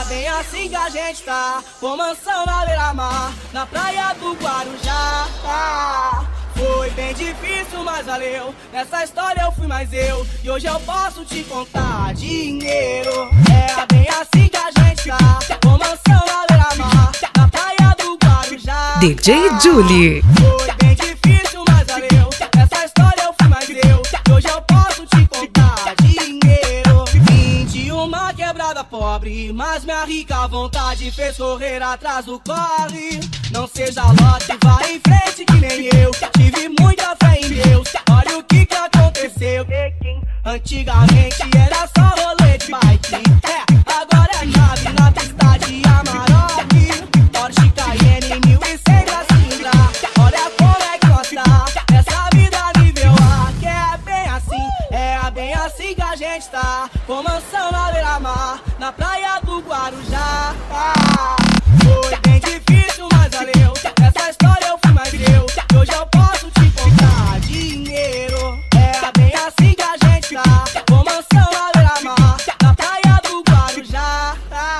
bem assim que a gente tá, com mansão na beira-mar, na praia do Guarujá. Foi bem difícil, mas valeu. Nessa história eu fui mais eu, e hoje eu posso te contar dinheiro. É bem assim que a gente tá, com mansão na beira-mar, na praia do Guarujá. DJ Julie. Foi bem difícil, mas valeu. Nessa história eu fui mais eu, e hoje eu posso te contar dinheiro. Vim de uma quebrada pobre, mas minha rica vontade fez correr atrás do corre. Não seja lote, vai em frente que nem eu. Tive muita fé em Deus, olha o que aconteceu. Antigamente era só rolê de bike, agora é nave na pista de Amarok. Porsche Cayenne 1100 pra Sindra, olha como é que nós tá nessa vida nível A. Que é bem assim que a gente tá, com mansão na beira-mar, na praia do Guarujá. Foi bem difícil, mas valeu. Nessa história eu fui mais eu, e hoje eu posso te contar dinheiro. É bem assim que a gente tá, com mansão na beira-mar, na praia do Guarujá.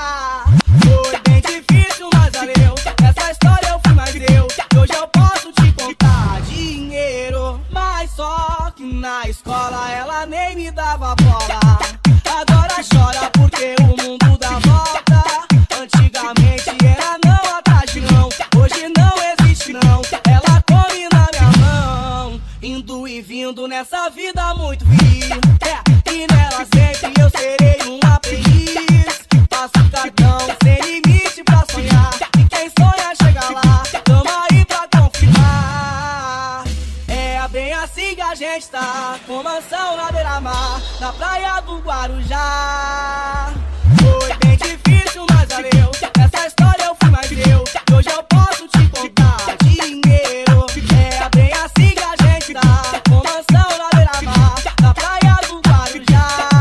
Foi bem difícil, mas valeu. Nessa história eu fui mais eu, e hoje eu posso te contar dinheiro. Mas só que na escola ela nem me dava bola, agora chora porque o mundo dá volta. Antigamente era não atrás de não, hoje não existe não. Ela come na minha mão, indo e vindo nessa vida muito feliz. E nela sempre eu serei um aprendiz. Passo cartão sem limite pra sonhar, e quem sonha chega lá, tamo aí pra confirmar. É bem assim que a gente tá, com mansão na beira-mar, na praia do Guarujá. Foi bem difícil, mas valeu. Nessa história eu fui mais eu, e hoje eu posso te contar dinheiro. É bem assim que a gente tá, com mansão na beira-mar, na praia do Guarujá.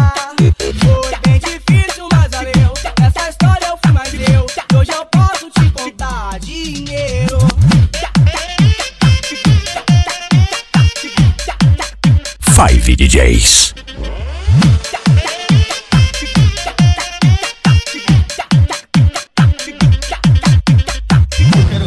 Foi bem difícil, mas valeu. Nessa história eu fui mais eu, e hoje eu posso te contar dinheiro. 5 DJs.